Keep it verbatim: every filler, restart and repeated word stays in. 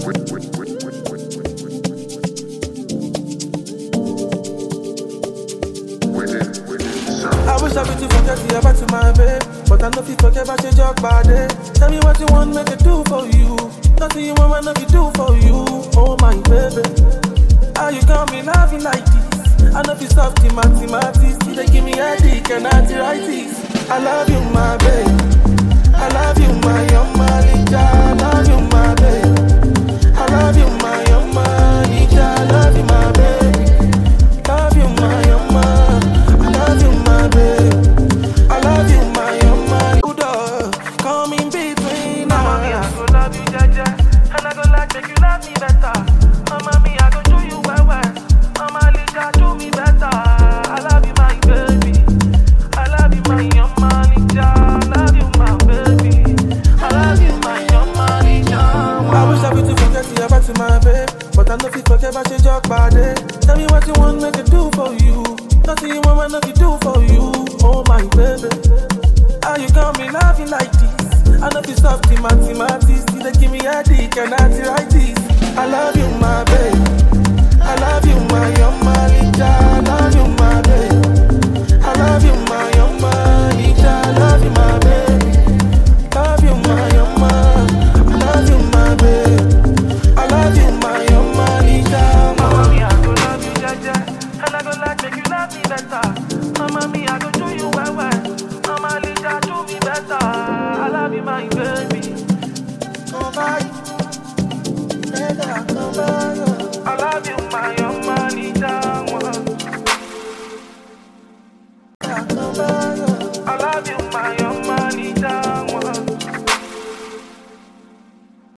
I wish I could forget you back to my babe, but I know if you forget about your job body. Tell me what you want, make it do for you. Nothing you want, make it do for you. Oh my baby, how you got me loving like this? I know if you soft in mathematics, you they give me headache and arthritis. I love you, my babe. I love you, my young Malika. I love you, my babe. I love you, my young Malika. I love you, my baby. Love you, my young Malika. I love you, my babe. I love you, my young Malika. Come in between us. Mama, me, I go love you, Jaja. And I go like make you love me better. Mama, me, I go show you where where. Mama, Lisa, do me better. I love you, my baby. I love you, my young Malika. I love you, my baby. I love you, my young Malika. I wish I could forget you back to my babe, but I know if you forget about your job body. Tell me what you want, make it do for you. Nothing you want, make it do for you. Oh my baby, how you got me loving like this? I know if you soft in mathematics, you they give me headache and arthritis. I love you, my babe. I love you, my young Malika. I love you, my babe. I love you, my young Malika. I love you, my babe. Love you, my young Malika. I love you, my babe. I love you, my young Malika. Mama, me, I go love you, Jaja. And I go like make you love me better. Mama, me, I go show you where where. Mama, Lisa, do me better. I love you, my baby. Come by, come by. I love you, my young Malika.